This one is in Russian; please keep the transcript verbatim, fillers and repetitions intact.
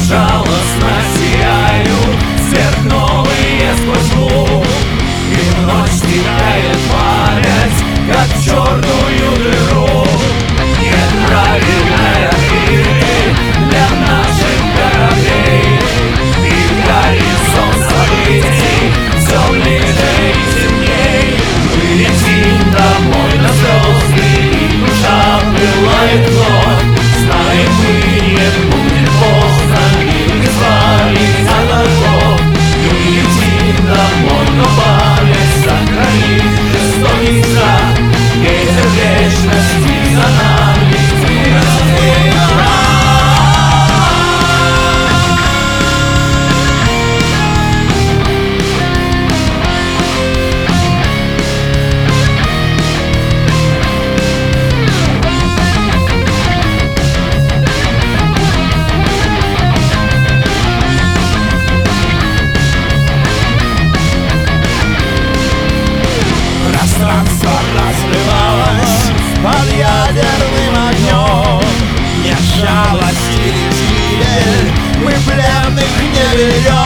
безжалостно сияют сверхновые сквозь луг, и в ночь стекает память, как в черную дыру. Неправильная ты для наших кораблей, и горизонт событий все ближе и темней. Мы летим домой на звезды, и душа пылает вновь. Знаем, мы не будет поздно, и мы избавились от оков. Мы летим домой, но память сохранит жестокий страх. Ветер вечности за нами, мы разлеем прах. Пространство разрывалось под ядерным огнем. Нет жалости, лишь гибель, мы пленных не берем.